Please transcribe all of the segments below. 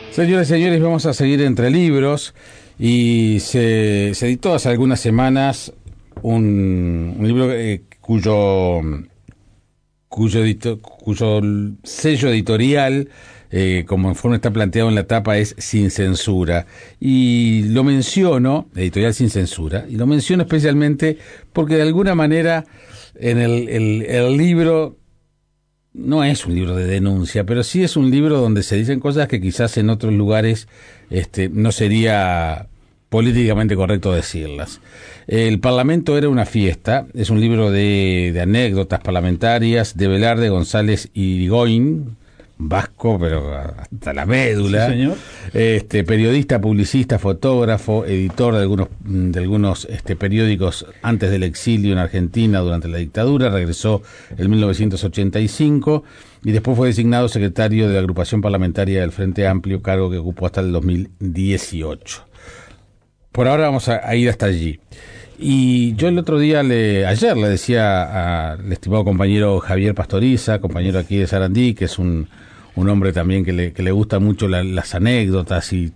Señoras y señores, vamos a seguir entre libros y se editó hace algunas semanas un libro cuyo sello editorial, como en forma está planteado en la tapa, es Sin Censura. Y lo menciono, editorial Sin Censura, y lo menciono especialmente porque de alguna manera en el libro no es un libro de denuncia, pero sí es un libro donde se dicen cosas que quizás en otros lugares no sería políticamente correcto decirlas. El Parlamento era una fiesta, es un libro de anécdotas parlamentarias de Velarde González Irigoyen, vasco, pero hasta la médula. Sí, señor. Periodista, publicista, fotógrafo, editor de algunos periódicos antes del exilio en Argentina durante la dictadura, regresó en 1985 y después fue designado secretario de la agrupación parlamentaria del Frente Amplio, cargo que ocupó hasta el 2018. Por ahora vamos a ir hasta allí. Y yo el otro día, ayer le decía al estimado compañero Javier Pastoriza, compañero aquí de Sarandí, que es un hombre también que le gusta mucho las anécdotas y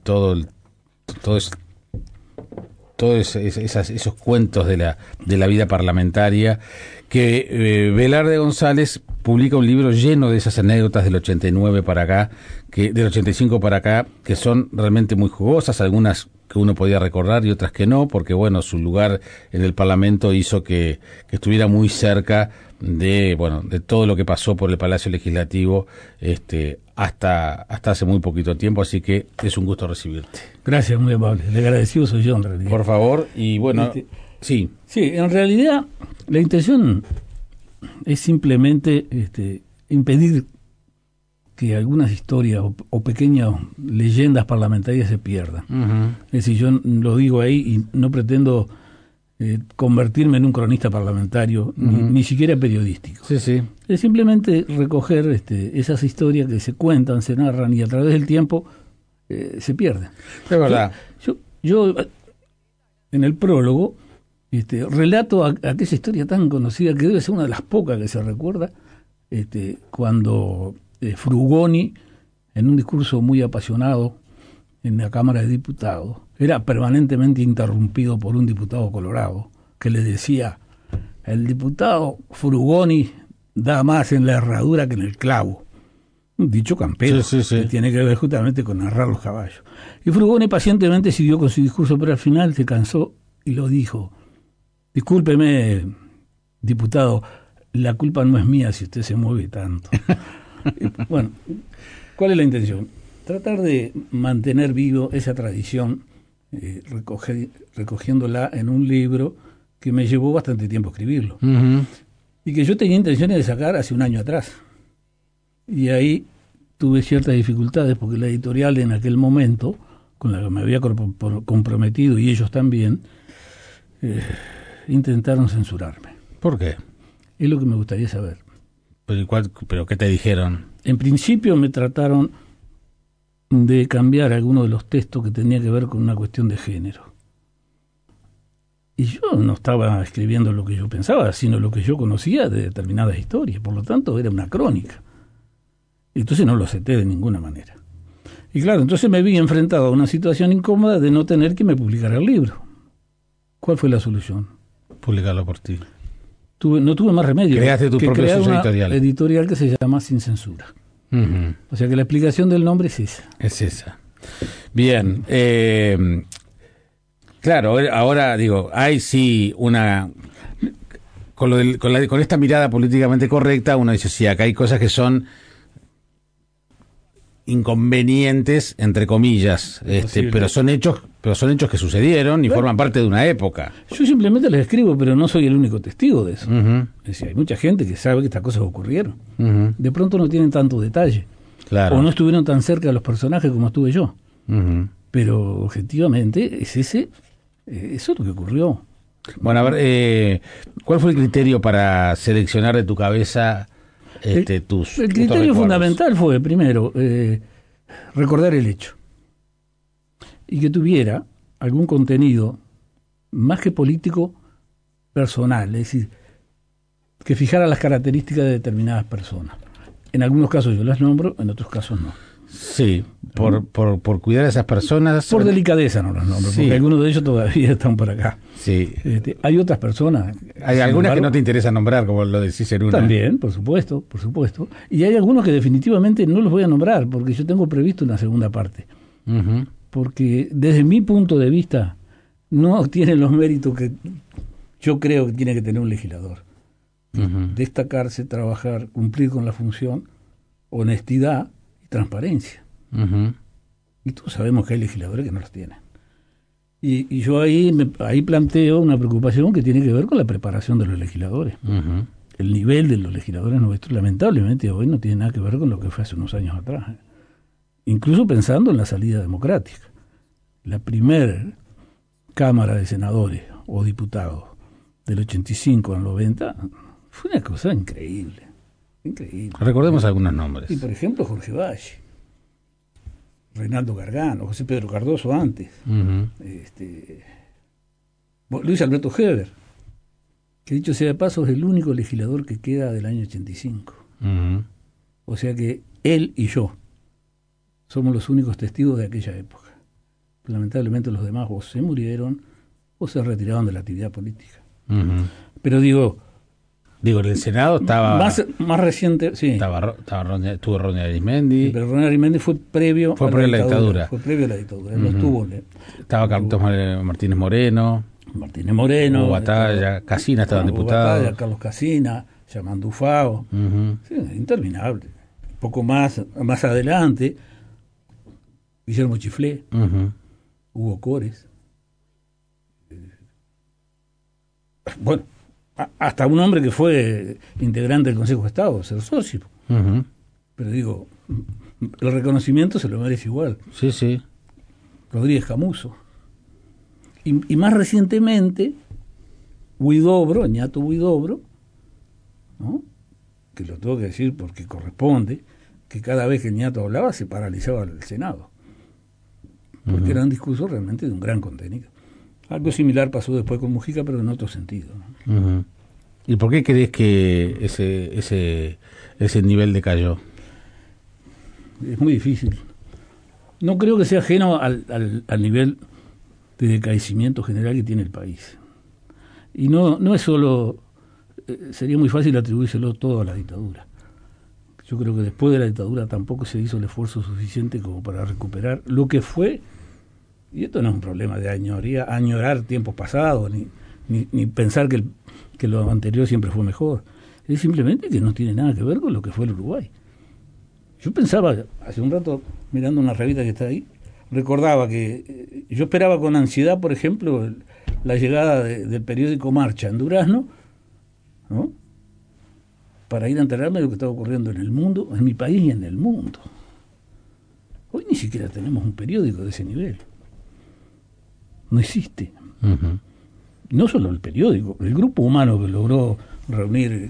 esos cuentos de la vida parlamentaria, que Velarde González publica un libro lleno de esas anécdotas del 89 para acá, del 85 para acá, que son realmente muy jugosas, algunas que uno podía recordar y otras que no, porque bueno, su lugar en el Parlamento hizo que estuviera muy cerca de todo lo que pasó por el Palacio Legislativo hasta hace muy poquito tiempo, así que es un gusto recibirte. Gracias, muy amable. Le agradecido soy yo, en realidad. Por favor, y bueno, sí. Sí, en realidad la intención es simplemente impedir que algunas historias o pequeñas leyendas parlamentarias se pierdan. Uh-huh. Es decir, yo lo digo ahí y no pretendo convertirme en un cronista parlamentario, uh-huh, ni siquiera periodístico. Sí, sí. Es simplemente recoger esas historias que se cuentan, se narran y a través del tiempo se pierden. Es verdad. Yo en el prólogo relato aquella historia tan conocida que debe ser una de las pocas que se recuerda, cuando Frugoni, en un discurso muy apasionado en la Cámara de Diputados, era permanentemente interrumpido por un diputado colorado que le decía: el diputado Frugoni da más en la herradura que en el clavo. Un dicho campero, sí. Que tiene que ver justamente con narrar los caballos. Y Frugoni pacientemente siguió con su discurso, pero al final se cansó y lo dijo: discúlpeme, diputado, la culpa no es mía si usted se mueve tanto. Bueno, ¿cuál es la intención? Tratar de mantener vivo esa tradición, recogiéndola en un libro que me llevó bastante tiempo escribirlo, uh-huh, y que yo tenía intenciones de sacar hace un año atrás. Y ahí tuve ciertas dificultades porque la editorial en aquel momento, con la que me había comprometido y ellos también, intentaron censurarme. ¿Por qué? Es lo que me gustaría saber. ¿Pero qué te dijeron? En principio me trataron de cambiar algunos de los textos que tenía que ver con una cuestión de género. Y yo no estaba escribiendo lo que yo pensaba, sino lo que yo conocía de determinadas historias. Por lo tanto, era una crónica. Entonces no lo acepté de ninguna manera. Y claro, entonces me vi enfrentado a una situación incómoda de no tener que me publicar el libro. ¿Cuál fue la solución? Publicarlo por ti. No tuve más remedio. Creaste tu propio sello editorial. Editorial que se llama Sin Censura. Uh-huh. O sea que la explicación del nombre es esa. Es esa. Bien. Claro, ahora digo, hay sí una... Con esta mirada políticamente correcta, uno dice, sí, acá hay cosas que son inconvenientes, entre comillas, pero son hechos que sucedieron y forman parte de una época. Yo simplemente les escribo, pero no soy el único testigo de eso. Uh-huh. Es decir, hay mucha gente que sabe que estas cosas ocurrieron. Uh-huh. De pronto no tienen tanto detalle. Claro. O no estuvieron tan cerca de los personajes como estuve yo. Uh-huh. Pero objetivamente eso es lo que ocurrió. Bueno, a ver, ¿cuál fue el criterio para seleccionar de tu cabeza tus El criterio fundamental fue, primero, recordar el hecho. Y que tuviera algún contenido más que político, personal, es decir, que fijara las características de determinadas personas. En algunos casos yo las nombro, en otros casos no. Sí, por cuidar a esas personas. Por delicadeza no los nombro, porque algunos de ellos todavía están por acá. Sí. Hay otras personas. Hay algunas que no te interesa nombrar, como lo de Ciceruna. También, por supuesto. Y hay algunos que definitivamente no los voy a nombrar, porque yo tengo previsto una segunda parte. Uh-huh. Porque desde mi punto de vista no tienen los méritos que yo creo que tiene que tener un legislador. Uh-huh. Destacarse, trabajar, cumplir con la función, honestidad y transparencia. Uh-huh. Y todos sabemos que hay legisladores que no los tienen. Y yo ahí planteo una preocupación que tiene que ver con la preparación de los legisladores. Uh-huh. El nivel de los legisladores nuestros, lamentablemente, hoy no tiene nada que ver con lo que fue hace unos años atrás. Incluso pensando en la salida democrática. La primera Cámara de Senadores o Diputados del 85 al 90 fue una cosa increíble. Recordemos algunos nombres. Y por ejemplo, Jorge Valle, Reinaldo Gargano, José Pedro Cardoso antes, Uh-huh. Luis Alberto Heber, que dicho sea de paso es el único legislador que queda del año 85. Uh-huh. O sea que él y yo somos los únicos testigos de aquella época. Lamentablemente los demás o se murieron o se retiraron de la actividad política. Uh-huh. Pero digo, en el Senado estaba... Más reciente, sí. Estuvo Ronnie Arismendi. Pero Ronnie Arismendi fue previo a la dictadura. Fue previo a la dictadura. Uh-huh. No estuvo. Estaba Carlos Martínez Moreno. Hugo Batalla, Casina estaban diputados. Carlos Casina, Yamandú Fao. Uh-huh. Sí, interminable. Un poco más adelante, Guillermo Chiflé, uh-huh. Hugo Cores. Bueno, hasta un hombre que fue integrante del Consejo de Estado, Cersosi. Uh-huh. Pero digo, el reconocimiento se lo merece igual. Sí. Rodríguez Camuso. Y más recientemente, Ñato Huidobro, ¿no? Que lo tengo que decir porque corresponde, que cada vez que el Ñato hablaba se paralizaba el Senado. Porque Uh-huh. era un discurso realmente de un gran contenido. Algo similar pasó después con Mujica, pero en otro sentido, ¿no? Uh-huh. ¿Y por qué crees que ese nivel decayó? Es muy difícil. No creo que sea ajeno al nivel de decaecimiento general que tiene el país. Y no es solo... sería muy fácil atribuírselo todo a la dictadura. Yo creo que después de la dictadura tampoco se hizo el esfuerzo suficiente como para recuperar lo que fue, y esto no es un problema de añorar tiempos pasados, ni pensar que lo anterior siempre fue mejor. Es simplemente que no tiene nada que ver con lo que fue el Uruguay. Yo pensaba, hace un rato, mirando una revista que está ahí, recordaba que yo esperaba con ansiedad, por ejemplo, la llegada del periódico Marcha en Durazno, ¿no? Para ir a enterarme de lo que estaba ocurriendo en el mundo, en mi país y en el mundo. Hoy ni siquiera tenemos un periódico de ese nivel. No existe. Uh-huh. No solo el periódico, el grupo humano que logró reunir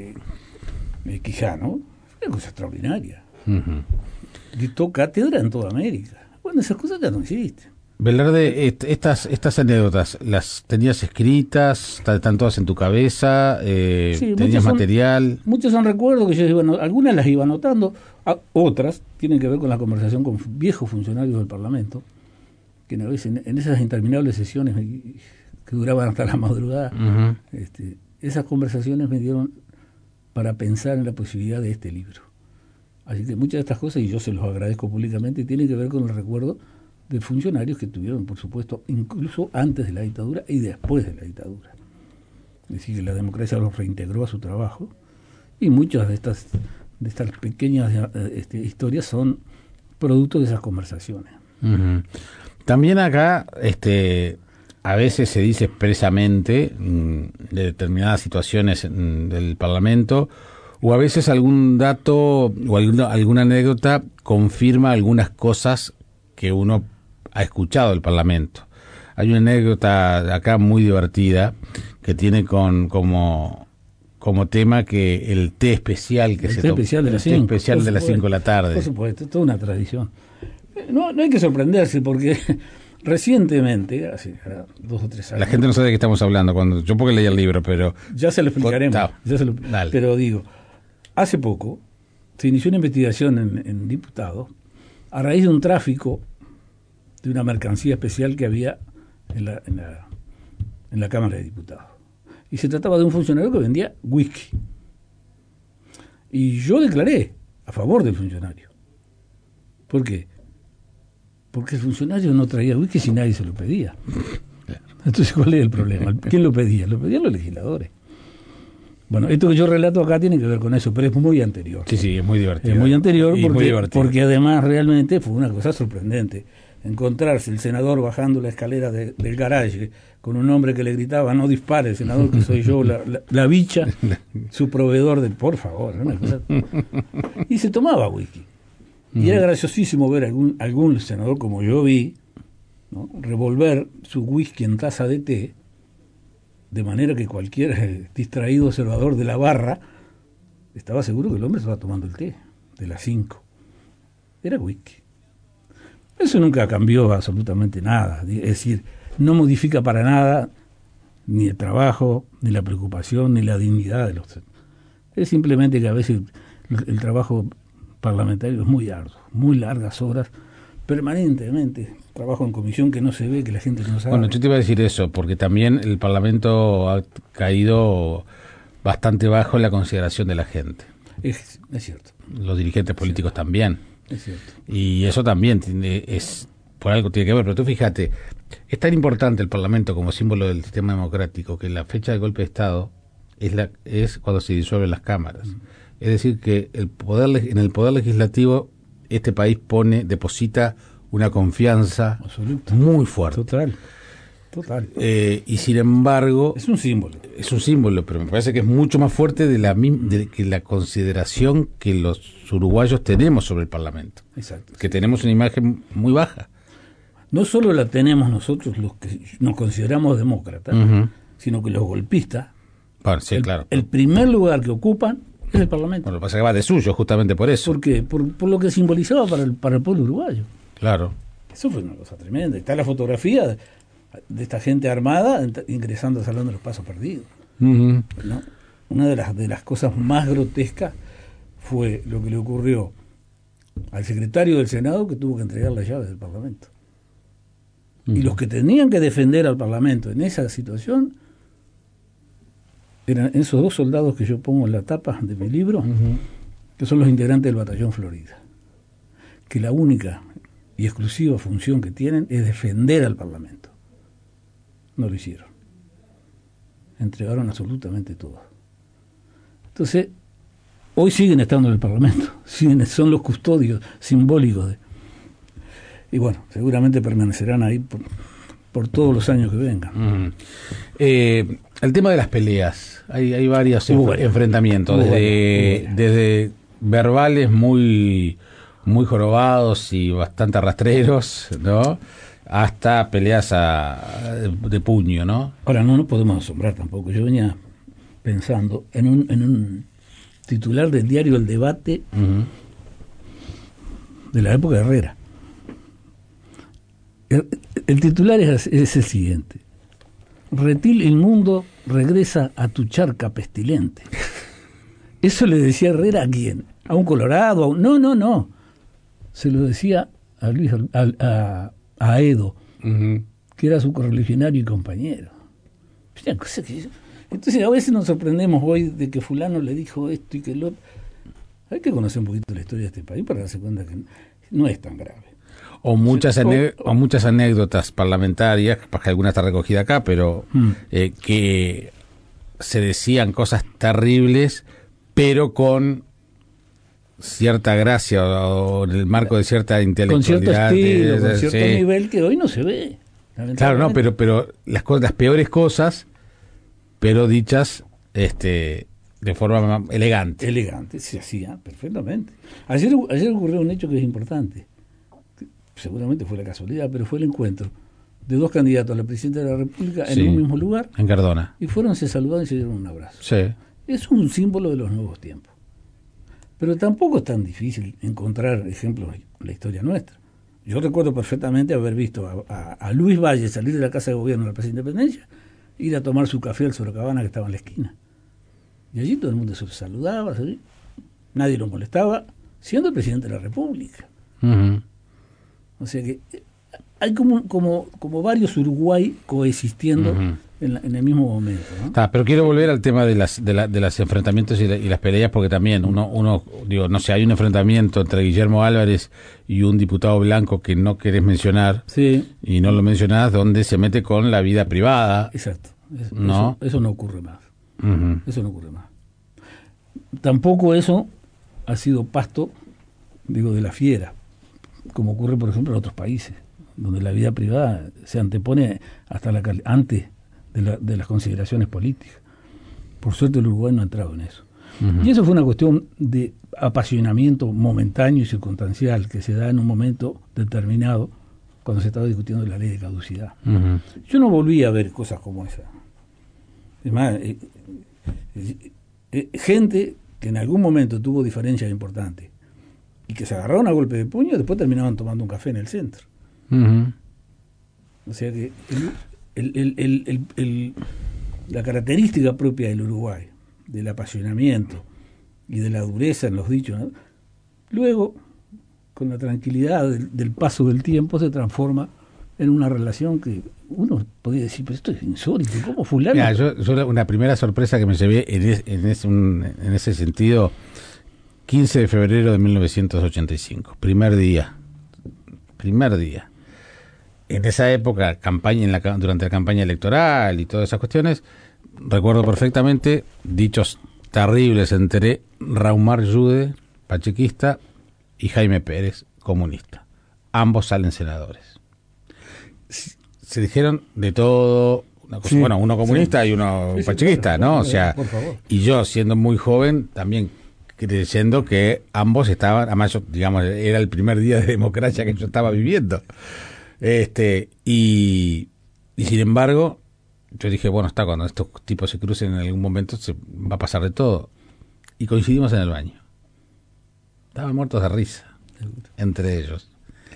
Quijano, fue una cosa extraordinaria. Uh-huh. Dictó cátedra en toda América. Bueno, esas cosas ya no existen. Velarde, estas anécdotas, ¿las tenías escritas? ¿Están todas en tu cabeza? Sí, ¿tenías material? Muchos son recuerdos que yo algunas las iba anotando, otras tienen que ver con la conversación con viejos funcionarios del Parlamento, que a veces en esas interminables sesiones que duraban hasta la madrugada, uh-huh. Esas conversaciones me dieron para pensar en la posibilidad de este libro. Así que muchas de estas cosas, y yo se los agradezco públicamente, tienen que ver con el recuerdo de funcionarios que tuvieron, por supuesto, incluso antes de la dictadura y después de la dictadura. Es decir, que la democracia los reintegró a su trabajo, y muchas de estas pequeñas historias son producto de esas conversaciones. Uh-huh. También acá, a veces se dice expresamente de determinadas situaciones del Parlamento, o a veces algún dato o alguna anécdota confirma algunas cosas que uno ha escuchado del Parlamento. Hay una anécdota acá muy divertida que tiene como tema que el té especial que el té especial de las 5 de la tarde. Por supuesto, es toda una tradición. No hay que sorprenderse porque recientemente, hace 2 o 3 años... La gente no sabe de qué estamos hablando, yo porque leí el libro, pero... Ya se lo explicaremos. Pero digo, hace poco se inició una investigación en diputados a raíz de un tráfico de una mercancía especial que había en la Cámara de Diputados. Y se trataba de un funcionario que vendía whisky. Y yo declaré a favor del funcionario. ¿Por qué? Porque el funcionario no traía whisky si nadie se lo pedía. Entonces, ¿cuál es el problema? ¿Quién lo pedía? Lo pedían los legisladores. Bueno, esto que yo relato acá tiene que ver con eso, pero es muy anterior. Sí, es muy divertido. Es muy anterior porque, porque además realmente fue una cosa sorprendente. Encontrarse el senador bajando la escalera del garaje con un hombre que le gritaba: no dispare, senador, que soy yo, la bicha, su proveedor de... Por favor, una cosa... Y se tomaba whisky. Y era graciosísimo ver algún senador, como yo vi, ¿no?, revolver su whisky en taza de té, de manera que cualquier distraído observador de la barra estaba seguro que el hombre estaba tomando el té de las 5. Era whisky. Eso nunca cambió absolutamente nada. Es decir, no modifica para nada ni el trabajo, ni la preocupación, ni la dignidad de los... Es simplemente que a veces el trabajo parlamentario es muy arduo, muy largas horas, permanentemente, trabajo en comisión que no se ve, que la gente no sabe. Bueno, yo te iba a decir eso, porque también el Parlamento ha caído bastante bajo en la consideración de la gente. Es cierto. Los dirigentes políticos también. Es cierto. Y eso también por algo tiene que ver. Pero tú fíjate, es tan importante el Parlamento como símbolo del sistema democrático que la fecha del golpe de Estado es cuando se disuelven las cámaras. Es decir, que en el poder legislativo este país deposita una confianza absoluta, muy fuerte. Total. Y sin embargo... Es un símbolo. Es un símbolo, pero me parece que es mucho más fuerte que la consideración que los uruguayos tenemos sobre el Parlamento. Exacto. Que tenemos una imagen muy baja. No solo la tenemos nosotros los que nos consideramos demócratas, sino que los golpistas, claro. El primer lugar que ocupan es el Parlamento. Bueno, lo que pasa es que va de suyo, justamente por eso. ¿Por qué? Por lo que simbolizaba para el pueblo uruguayo. Claro. Eso fue una cosa tremenda. Está la fotografía de esta gente armada ingresando al Salón de los Pasos Perdidos. ¿No? Una de las cosas más grotescas fue lo que le ocurrió al secretario del Senado, que tuvo que entregar las llaves del Parlamento. Y los que tenían que defender al Parlamento en esa situación eran esos 2 soldados que yo pongo en la tapa de mi libro, que son los integrantes del Batallón Florida, que la única y exclusiva función que tienen es defender al Parlamento. No lo hicieron. Entregaron absolutamente todo. Entonces, hoy siguen estando en el Parlamento, son los custodios simbólicos y bueno, seguramente permanecerán ahí por todos los años que vengan. El tema de las peleas, hay varios enfrentamientos, desde verbales muy jorobados y bastante rastreros, ¿no?, hasta peleas de puño, ¿no? Ahora, no nos podemos asombrar tampoco. Yo venía pensando en un titular del diario El Debate de la época de Herrera. El titular es el siguiente: Reptil inmundo regresa a tu charca pestilente. Eso le decía Herrera ¿a quién? ¿A un colorado? No. Se lo decía a Edo, que era su correligionario y compañero. Entonces a veces nos sorprendemos hoy de que fulano le dijo esto y que lo... Hay que conocer un poquito la historia de este país para darse cuenta que no es tan grave. O muchas anécdotas parlamentarias, capaz que alguna está recogida acá, pero que se decían cosas terribles, pero con cierta gracia o en el marco de cierta intelectualidad, con cierto estilo, con cierto nivel que hoy no se ve. Claro, no, pero las peores cosas, pero dichas de forma elegante. Elegante, se hacía perfectamente. Ayer ocurrió un hecho que es importante. Seguramente fue la casualidad, pero fue el encuentro de 2 candidatos a la presidencia de la República en un mismo lugar. En Cardona. Y se saludaron y se dieron un abrazo. Sí. Es un símbolo de los nuevos tiempos. Pero tampoco es tan difícil encontrar ejemplos en la historia nuestra. Yo recuerdo perfectamente haber visto a Luis Valle salir de la Casa de Gobierno de la Plaza de Independencia, ir a tomar su café al Sorocabana que estaba en la esquina. Y allí todo el mundo se saludaba, nadie lo molestaba, siendo el presidente de la República. O sea que hay como varios Uruguay coexistiendo en el mismo momento, ¿no? Pero quiero volver al tema de los enfrentamientos y las peleas, porque también uno digo, no sé, hay un enfrentamiento entre Guillermo Álvarez y un diputado blanco que no querés mencionar, sí, y no lo mencionás, donde se mete con la vida privada. Exacto. ¿No? Eso no ocurre más. Uh-huh. Eso no ocurre más. Tampoco eso ha sido pasto, digo, de la fiera, como ocurre, por ejemplo, en otros países, donde la vida privada se antepone hasta antes de las consideraciones políticas. Por suerte el Uruguay no ha entrado en eso. Uh-huh. Y eso fue una cuestión de apasionamiento momentáneo y circunstancial que se da en un momento determinado cuando se estaba discutiendo la ley de caducidad. Uh-huh. Yo no volví a ver cosas como esa. Es más, gente que en algún momento tuvo diferencias importantes y que se agarraron a golpe de puño, después terminaban tomando un café en el centro. Uh-huh. O sea que la característica propia del Uruguay, del apasionamiento y de la dureza en los dichos, ¿no? Luego, con la tranquilidad del paso del tiempo, se transforma en una relación que uno podría decir, pero esto es insólito, ¿cómo fulano? Mira, yo una primera sorpresa que me llevé en ese sentido, 15 de febrero de 1985, primer día. En esa época, durante la campaña electoral y todas esas cuestiones, recuerdo perfectamente dichos terribles entre Raumar Yude, pachequista, y Jaime Pérez, comunista. Ambos salen senadores. Se dijeron de todo, una cosa, sí, bueno, uno comunista, sí, y uno pachequista, sí, ¿no? O sea, y yo, siendo muy joven, también creyendo que ambos estaban, además yo, digamos, era el primer día de democracia que yo estaba viviendo. Y sin embargo, yo dije, bueno, cuando estos tipos se crucen en algún momento, se va a pasar de todo. Y coincidimos en el baño. Estaban muertos de risa, entre ellos.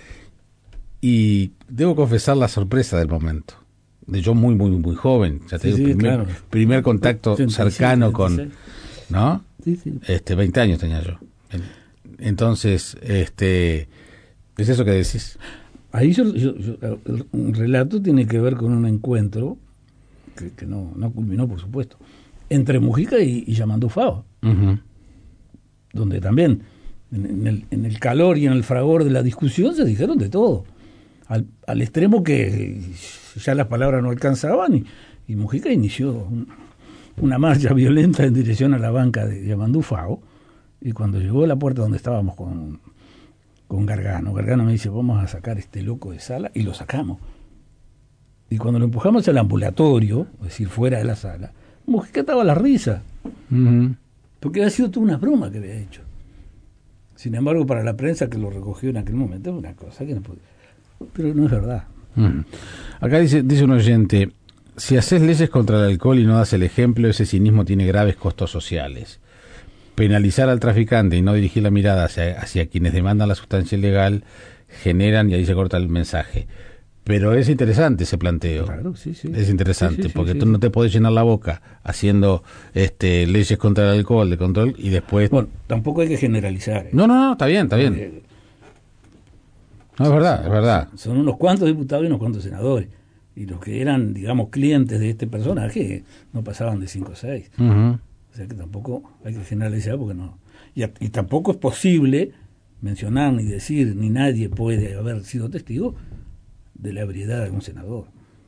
Y debo confesar la sorpresa del momento. De yo muy, muy, muy joven. Ya te digo, primer contacto 36, cercano 36. Con... ¿No? Sí, sí. 20 años tenía yo. Entonces, ¿es eso que decís? Ahí un relato tiene que ver con un encuentro que no culminó, por supuesto, entre Mujica y Yamandu Fava, uh-huh, donde también en el calor y en el fragor de la discusión se dijeron de todo, al extremo que ya las palabras no alcanzaban y Mujica inició una marcha violenta en dirección a la banca de Yamandu Fava, y cuando llegó a la puerta donde estábamos con Gargano me dice, vamos a sacar este loco de sala, y lo sacamos. Y cuando lo empujamos al ambulatorio, es decir, fuera de la sala, Mujica estaba a la risa, uh-huh, porque había sido toda una broma que había hecho. Sin embargo, para la prensa que lo recogió en aquel momento, es una cosa que no podía. Pero no es verdad. Uh-huh. Acá dice un oyente, si haces leyes contra el alcohol y no das el ejemplo, ese cinismo tiene graves costos sociales. Penalizar al traficante y no dirigir la mirada hacia quienes demandan la sustancia ilegal generan, y ahí se corta el mensaje. Pero es interesante ese planteo. Claro, sí. Es interesante, porque tú no te podés llenar la boca haciendo leyes contra el alcohol, de control, y después... Bueno, tampoco hay que generalizar. No, está bien. No, es verdad. Son unos cuantos diputados y unos cuantos senadores. Y los que eran, digamos, clientes de este personaje no pasaban de 5 o 6. Uh-huh. O sea que tampoco hay que generalizar porque no. Y tampoco es posible mencionar ni decir, ni nadie puede haber sido testigo de la ebriedad de un senador.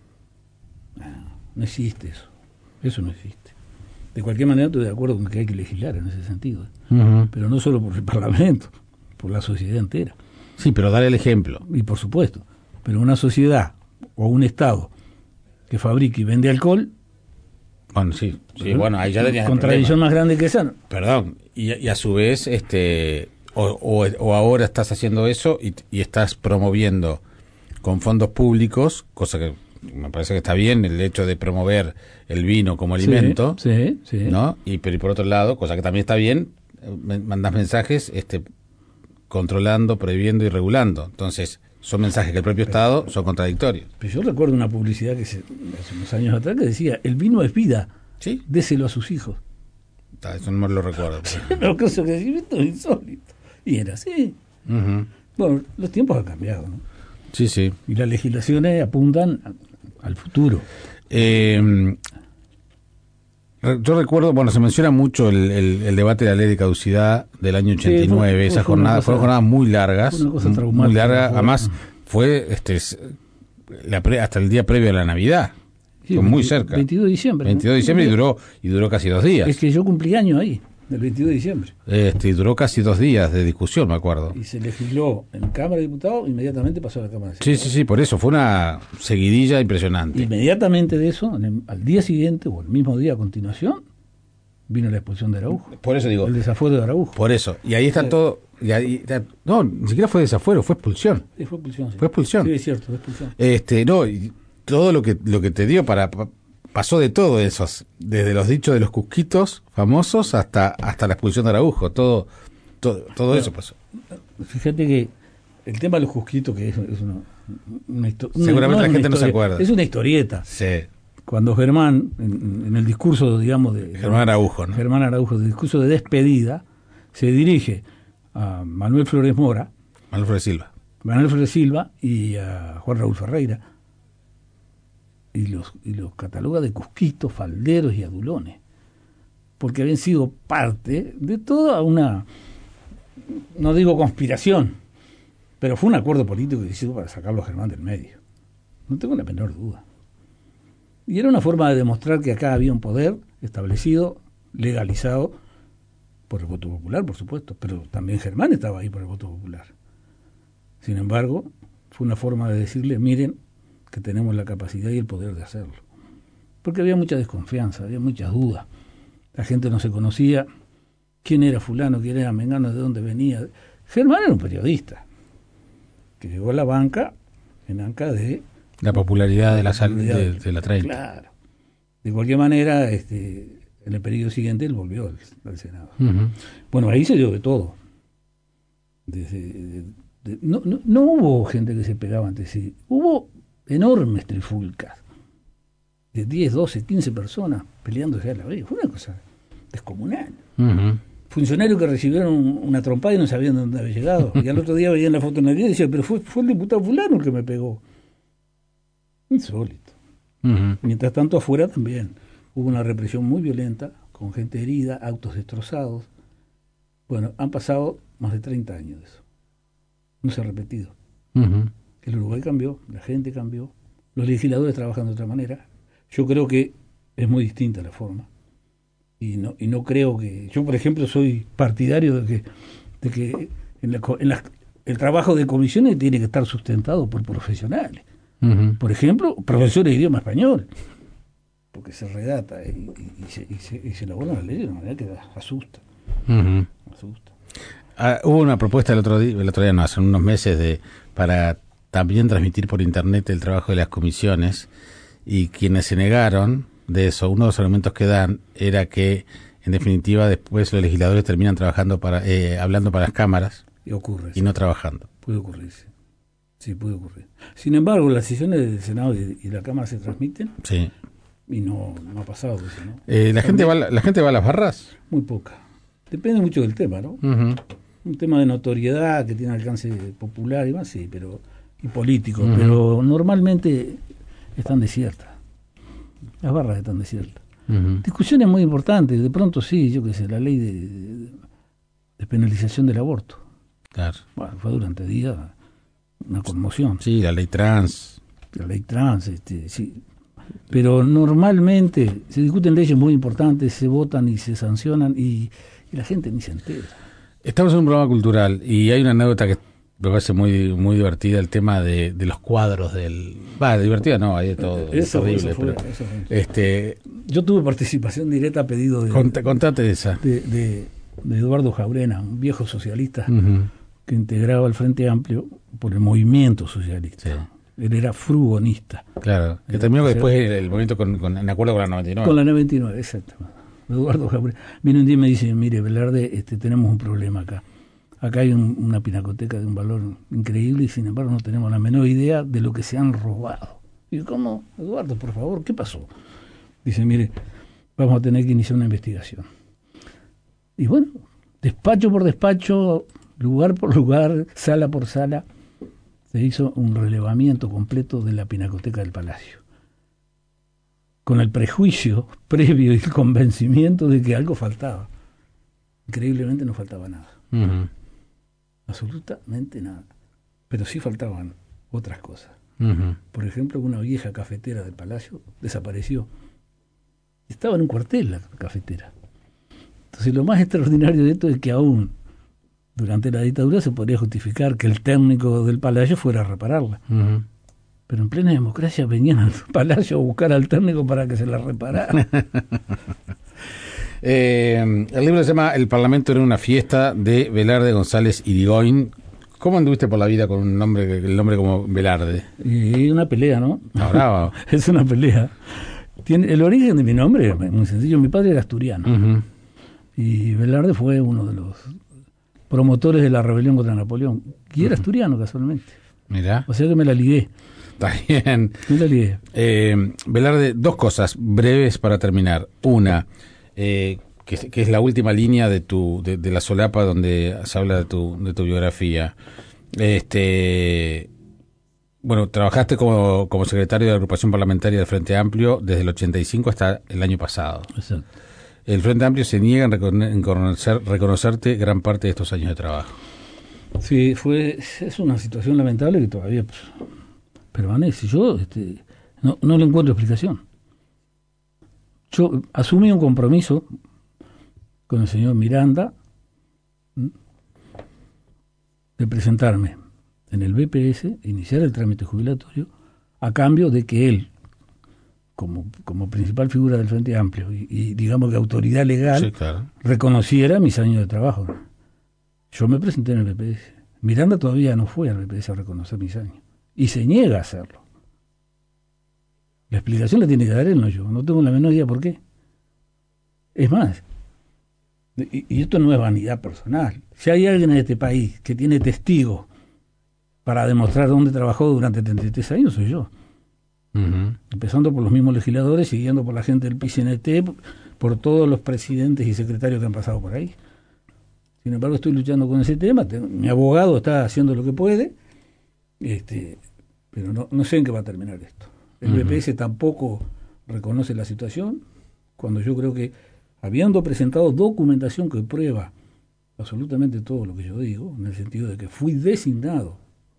No existe eso. Eso no existe. De cualquier manera estoy de acuerdo con que hay que legislar en ese sentido. Uh-huh. Pero no solo por el Parlamento, por la sociedad entera. Sí, pero dar el ejemplo. Y por supuesto. Pero una sociedad o un Estado que fabrique y vende alcohol... Bueno, sí, bueno, ahí ya tenías contradicción más grande que esa. Perdón, y a su vez, o ahora estás haciendo eso y estás promoviendo con fondos públicos, cosa que me parece que está bien, el hecho de promover el vino como alimento, sí. ¿no? Pero por otro lado, cosa que también está bien, mandas mensajes controlando, prohibiendo y regulando. Entonces, son mensajes que el propio Estado son contradictorios. Pero yo recuerdo una publicidad que hace unos años atrás que decía, el vino es vida, ¿sí? Déselo a sus hijos. Eso no me lo recuerdo. Pero cosa que esto es insólito. Y era así. Uh-huh. Bueno, los tiempos han cambiado, ¿no? Sí, sí. Y las legislaciones apuntan al futuro. Yo recuerdo, bueno, se menciona mucho el debate de la ley de caducidad del año 89, esas jornadas, fueron jornadas muy largas, fue una cosa traumática, muy largas, además fue hasta el día previo a la Navidad, sí, muy cerca. 22 de diciembre. 22 de diciembre y duró casi 2 días. Es que yo cumplí año ahí, el 22 de diciembre. Y duró casi 2 días de discusión, me acuerdo. Y se legisló en Cámara de Diputados, inmediatamente pasó a la Cámara de Sí, Senadores. sí, sí, por eso fue una seguidilla impresionante. Inmediatamente de eso, al día siguiente o el mismo día a continuación, vino la expulsión de Araujo. Por eso digo. El desafuero de Araujo. Por eso. Y ahí está todo. No, ni siquiera fue desafuero, fue expulsión. Sí, fue expulsión. Sí. Fue expulsión. Sí, es cierto, fue expulsión. No, y todo lo que te dio pasó de todo esos, desde los dichos de los cusquitos famosos hasta la expulsión de Araujo, todo bueno, eso pasó. Fíjate que el tema de los cusquitos, que es una historia. Seguramente la gente no se acuerda. Es una historieta. Sí. Cuando Germán, en el discurso, digamos, de Germán Araujo, ¿no? Germán Araujo, el discurso de despedida, se dirige a Manuel Flores Mora, Manuel Flores Silva y a Juan Raúl Ferreira, y los cataloga de cusquitos, falderos y adulones, porque habían sido parte de toda una, no digo conspiración, pero fue un acuerdo político que se hizo para sacarlo a Germán del medio. No tengo la menor duda. Y era una forma de demostrar que acá había un poder establecido, legalizado, por el voto popular, por supuesto, pero también Germán estaba ahí por el voto popular. Sin embargo, fue una forma de decirle, miren, que tenemos la capacidad y el poder de hacerlo. Porque había mucha desconfianza, había muchas dudas. La gente no se conocía quién era fulano, quién era mengano, de dónde venía. Germán era un periodista que llegó a la banca en anca de la popularidad de la 30. Claro. De cualquier manera, en el periodo siguiente él volvió al Senado. Uh-huh. Bueno, ahí se dio de todo. No hubo gente que se pegaba entre sí. Hubo enormes trifulcas de 10, 12, 15 personas peleándose a la vez. Fue una cosa descomunal. Uh-huh. Funcionarios que recibieron una trompada y no sabían dónde había llegado. Y al otro día veían la foto en el día y decían, pero fue el diputado fulano el que me pegó. Insólito. Uh-huh. Mientras tanto, afuera también hubo una represión muy violenta, con gente herida, autos destrozados. Bueno, han pasado más de 30 años de eso. No se ha repetido. Uh-huh. El Uruguay cambió, la gente cambió, los legisladores trabajan de otra manera. Yo creo que es muy distinta la forma. Y no creo que... Yo, por ejemplo, soy partidario de que el trabajo de comisiones tiene que estar sustentado por profesionales. Uh-huh. Por ejemplo, profesores de idioma español, porque se redata y se elaboran las leyes de una manera que asusta. Uh-huh. Asusta. Hubo una propuesta el otro día, no, hace unos meses, para también transmitir por internet el trabajo de las comisiones, y quienes se negaron de eso, uno de los argumentos que dan era que, en definitiva, después los legisladores terminan trabajando hablando para las cámaras Y ocurre. y no trabajando. Puede ocurrir, sí. Sí, puede ocurrir. Sin embargo, las sesiones del Senado y la Cámara se transmiten. Sí. Y no ha pasado eso, ¿no? ¿La gente va a las barras? Muy poca. Depende mucho del tema, ¿no? Uh-huh. Un tema de notoriedad que tiene alcance popular y más, sí, y político, Uh-huh. pero normalmente están desiertas. Las barras están desiertas. Uh-huh. Discusiones muy importantes, de pronto sí, yo qué sé, la ley de despenalización del aborto. Claro. Bueno, fue durante días una conmoción. Sí, la ley trans. La ley trans, sí. Pero normalmente se discuten leyes muy importantes, se votan y se sancionan y la gente ni se entera. Estamos en un programa cultural y hay una anécdota que me parece muy muy divertida, el tema de los cuadros del... divertida no, hay de todo. Eso horrible, fue. Yo tuve participación directa a pedido contate de esa. De Eduardo Jaurena, un viejo socialista Uh-huh. que integraba el Frente Amplio por el movimiento socialista. Sí. Él era frugonista. Claro, que terminó después el movimiento en acuerdo con la 99. Con la 99, exacto. Eduardo Jaurena. Viene un día y me dice, mire, Velarde, tenemos un problema acá. Acá hay una pinacoteca de un valor increíble y sin embargo no tenemos la menor idea de lo que se han robado. Y yo, ¿cómo? Eduardo, por favor, ¿qué pasó? Dice, mire, vamos a tener que iniciar una investigación. Y bueno, despacho por despacho, lugar por lugar, sala por sala, se hizo un relevamiento completo de la pinacoteca del Palacio, con el prejuicio previo y el convencimiento de que algo faltaba. Increíblemente no faltaba nada. Uh-huh. Absolutamente nada. Pero sí faltaban otras cosas. Uh-huh. Por ejemplo, una vieja cafetera del Palacio desapareció. Estaba en un cuartel la cafetera. Entonces lo más extraordinario de esto es que aún durante la dictadura se podría justificar que el técnico del Palacio fuera a repararla. Uh-huh. Pero en plena democracia venían al Palacio a buscar al técnico para que se la reparara. El libro se llama El Parlamento era una fiesta, de Velarde González Irigoyen. ¿Cómo anduviste por la vida con un nombre, el nombre como Velarde? Y una pelea, ¿no? Ah, bravo. Es una pelea. El origen de mi nombre es muy sencillo. Mi padre era asturiano. Uh-huh. Y Velarde fue uno de los promotores de la rebelión contra Napoleón. Y era asturiano, casualmente. Mirá. O sea que me la ligué. Está bien. Me la ligué. Velarde, dos cosas breves para terminar. Una, que es la última línea de la solapa donde se habla de tu biografía. Bueno, trabajaste como secretario de la agrupación parlamentaria del Frente Amplio desde el 85 hasta el año pasado. Exacto. El Frente Amplio se niega en reconocerte gran parte de estos años de trabajo. Sí, es una situación lamentable que todavía permanece. Yo no le encuentro explicación. Yo asumí un compromiso con el señor Miranda de presentarme en el BPS, iniciar el trámite jubilatorio, a cambio de que él, como principal figura del Frente Amplio y digamos que autoridad legal, Sí, claro. reconociera mis años de trabajo. Yo me presenté en el BPS. Miranda todavía no fue al BPS a reconocer mis años. Y se niega a hacerlo. La explicación la tiene que dar él, no yo. No tengo la menor idea por qué. Es más, y esto no es vanidad personal. Si hay alguien en este país que tiene testigos para demostrar dónde trabajó durante 33 años, soy yo. Uh-huh. Empezando por los mismos legisladores, siguiendo por la gente del PCNT, por todos los presidentes y secretarios que han pasado por ahí. Sin embargo, estoy luchando con ese tema. Mi abogado está haciendo lo que puede, pero no sé en qué va a terminar esto. El BPS tampoco reconoce la situación, cuando yo creo que, habiendo presentado documentación que prueba absolutamente todo lo que yo digo, en el sentido de que fui designado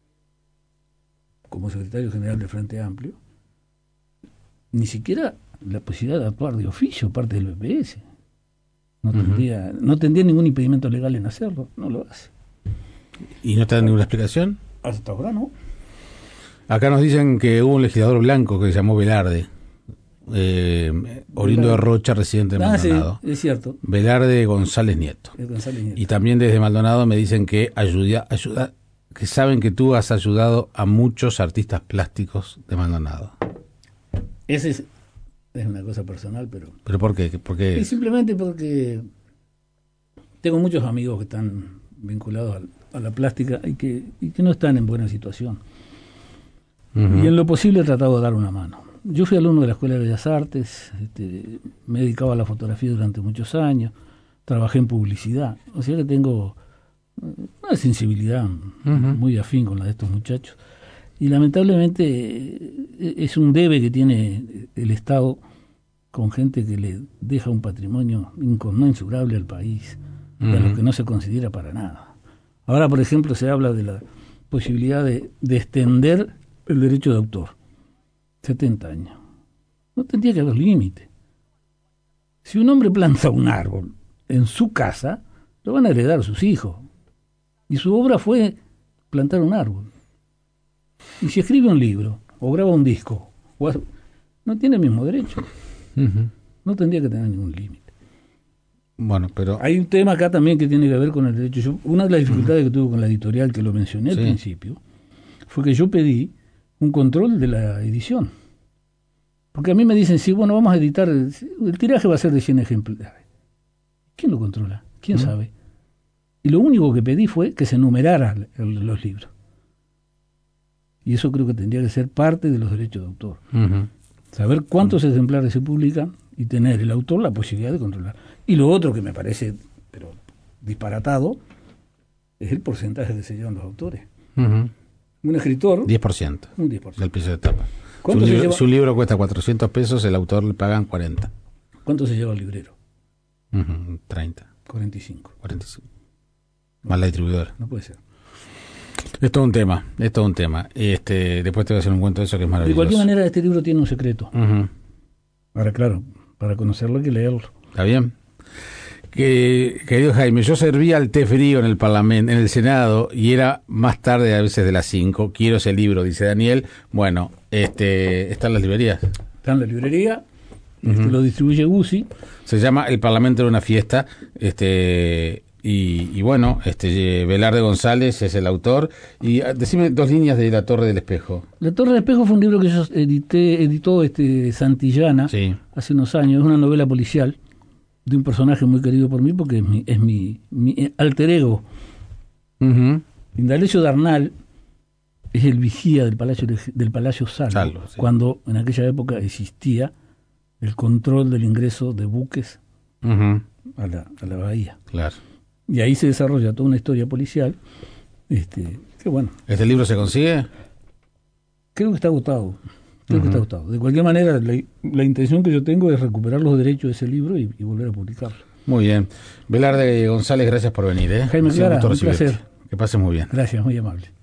como secretario general del Frente Amplio, ni siquiera la posibilidad de actuar de oficio parte del BPS. No tendría ningún impedimento legal en hacerlo, no lo hace. ¿Y no te dan ninguna explicación? Hasta ahora no. Acá nos dicen que hubo un legislador blanco que se llamó Velarde, oriundo de Rocha, residente de Maldonado. Sí, es cierto. Velarde González Nieto. Y también desde Maldonado me dicen que que saben que tú has ayudado a muchos artistas plásticos de Maldonado. Ese es una cosa personal, pero... ¿Pero por qué? Y simplemente porque tengo muchos amigos que están vinculados a la plástica y que no están en buena situación. Uh-huh. Y en lo posible he tratado de dar una mano. Yo fui alumno de la Escuela de Bellas Artes, me dedicaba a la fotografía durante muchos años, trabajé en publicidad, o sea que tengo una sensibilidad muy afín con la de estos muchachos. Y lamentablemente es un debe que tiene el Estado con gente que le deja un patrimonio inconmensurable al país, a lo que no se considera para nada. Ahora, por ejemplo, se habla de la posibilidad de extender el derecho de autor. 70 años. No tendría que haber límite. Si un hombre planta un árbol en su casa, lo van a heredar sus hijos. Y su obra fue plantar un árbol. Y si escribe un libro, o graba un disco, no tiene el mismo derecho. Uh-huh. No tendría que tener ningún límite. Bueno, pero... Hay un tema acá también que tiene que ver con el derecho. Una de las dificultades que tuve con la editorial, que lo mencioné al principio, fue que yo pedí un control de la edición. Porque a mí me dicen, sí, bueno, vamos a editar, el tiraje va a ser de 100 ejemplares. ¿Quién lo controla? ¿Quién sabe? Y lo único que pedí fue que se numeraran los libros. Y eso creo que tendría que ser parte de los derechos de autor. Uh-huh. Saber cuántos ejemplares se publican y tener el autor la posibilidad de controlar. Y lo otro que me parece, pero disparatado, es el porcentaje que se llevan los autores. Uh-huh. Un escritor, 10%. un 10%. Del precio de tapa. ¿Cuánto se lleva? Si un libro cuesta 400 pesos, el autor le pagan 40. ¿Cuánto se lleva el librero? 30. 45. 45. Más la distribuidora. No puede ser. Es todo un tema, es todo un tema. Después te voy a hacer un cuento de eso que es maravilloso. De cualquier manera, este libro tiene un secreto. Uh-huh. Ahora, claro, para conocerlo hay que leerlo. ¿Está bien? Querido Jaime, yo servía al té frío en el Parlamento, en el Senado, y era más tarde, a veces de las 5. Quiero ese libro, dice Daniel. Bueno, está en las librerías. Está en la librería, lo distribuye Guzzi. Se llama El Parlamento era una fiesta, y bueno, Velarde González es el autor. Y decime 2 líneas de La Torre del Espejo. La Torre del Espejo fue un libro que yo editó Santillana, sí, hace unos años. Es una novela policial de un personaje muy querido por mí porque es mi alter ego. Uh-huh. Indalecio Darnal es el vigía del Palacio Salvo, sí. Cuando en aquella época existía el control del ingreso de buques uh-huh. a la bahía. Claro. Y ahí se desarrolla toda una historia policial. Que bueno. ¿Este libro se consigue? Creo que está agotado. De cualquier manera, la intención que yo tengo es recuperar los derechos de ese libro y volver a publicarlo. Muy bien. Velarde González, gracias por venir. Jaime Clara, un placer. Que pases muy bien. Gracias, muy amable.